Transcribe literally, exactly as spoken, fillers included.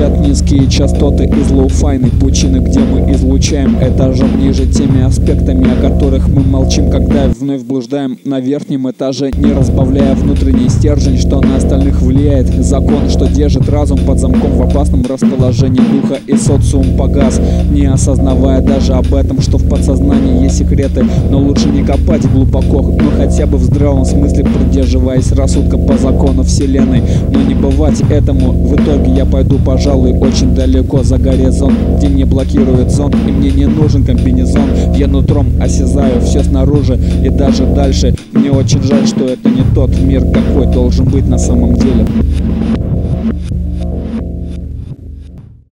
звучат низкие частоты из лоу-файной пучины, где мы излучаем этажом ниже теми аспектами, о которых мы молчим, когда вновь блуждаем на верхнем этаже, не разбавляя внутренний стержень, что на остальных влияет. Закон, что держит разум под замком в опасном расположении духа, и социум погас, не осознавая даже об этом, что в подсознании есть секреты. Но лучше не копать глубоко, но хотя бы в здравом смысле придерживаясь рассудка по закону вселенной. Но не бывать этому, в итоге я пойду, пожалуй, очень далеко за горизонт, где не блокирует зонд, и мне не нужен комбинезон. Я нутром осязаю все снаружи и даже дальше. Мне очень жаль, что это не тот мир, какой должен быть на самом деле.